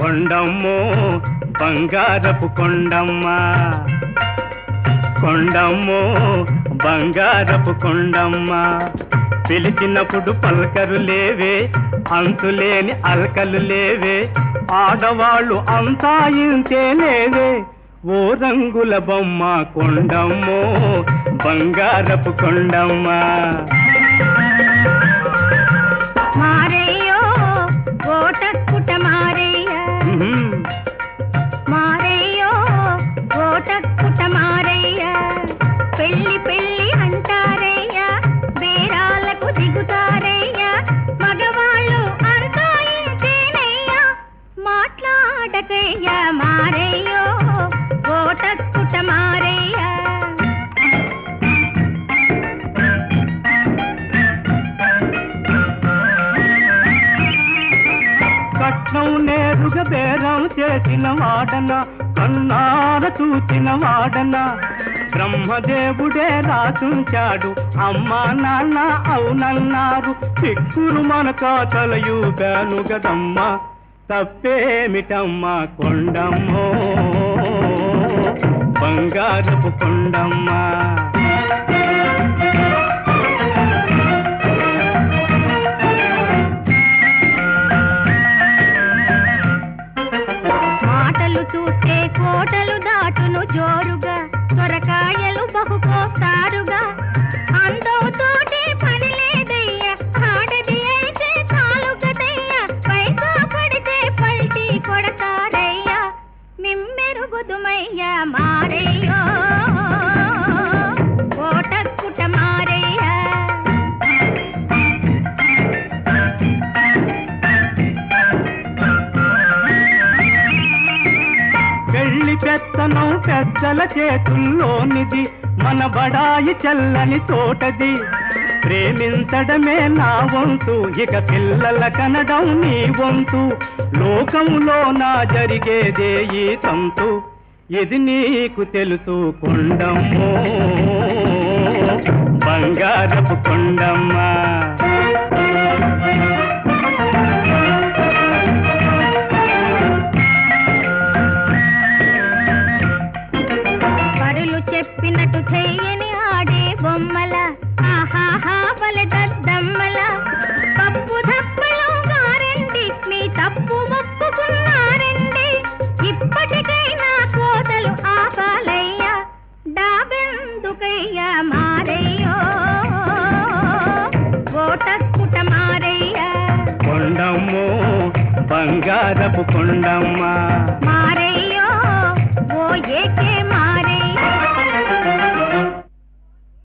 కొండమ్మో బంగారపు కొండమ్మ, కొండమ్మో బంగారపు కొండమ్మ. పిలిచినప్పుడు పలకరు లేవే, అంతులేని అలకలు లేవే, ఆడవాళ్ళు అంతా ఇంతే లేవే. ఓ రంగుల బొమ్మ కొండమ్మో బంగారపు కొండమ్మ. మారయ్యో ఓటక్కుట మారయ్య, మారయ్యో ఓటక్కుట మారయ్య. పెళ్లి పెళ్లి అంటారయ్య, బేరాలకు దిగుతారయ్య, మగవాళ్ళు అంతా ఇంతేనయ్యా. మాట్లాడకయ్య మారయ్యో ఓటక్కుట మారయ్య. కట్నం నేరుగా బేరం చేసిన వాడన, కన్నార చూసిన వాడన, బ్రహ్మదేవుడే రాసుంచాడు, అమ్మా నాన్న అవునన్నారు. చిక్కురు మన కాతలయు బ్యాను గదమ్మా, తప్పేమిటమ్మా కొండమ్మో బంగారపు కొండమ్మ. మాటలు చూస్తే కోటలు దాటును జోరుగా, సొరకాయలు బహుకోస్తారుగా. అందవుతోటి పని లేదయ్యా, ఆడది అయితే చాలు కదయ్యా. పైసా పడితే పల్టీ కొడతారయ్యా, మిమ్మెరుగుదుమయ్యా మారయ్యో ఓటక్కుట మారయ్యా. పెళ్లి పెత్తనం పెద్దల చేతుల్లోనిది, మన బడాయి చల్లని తోటది. ప్రేమించడమే నా వంతు, ఇక పిల్లల కనడం నీ వంతు. లోకంలో నా జరిగేదే ఈ తంతు, ఇది నీకు తెలుసు కొండమ్మో బంగారపు కొండమ్మ. పరులు చెప్పినట్టు చెయ్యని ఆడే బొమ్మల, ఆహాహా బలె దద్దమ్మల. పప్పు దప్పలు గారండి, మీ తప్పు ఒప్పుకున్నారండి. ఇప్పటికైనా కోతలు ఆపాలయ్యా, డాబెందుకయ్యా మారయ్యో ఓటక్కుట మారయ్యా. కొండమ్మో బంగారపు కొండమ్మ.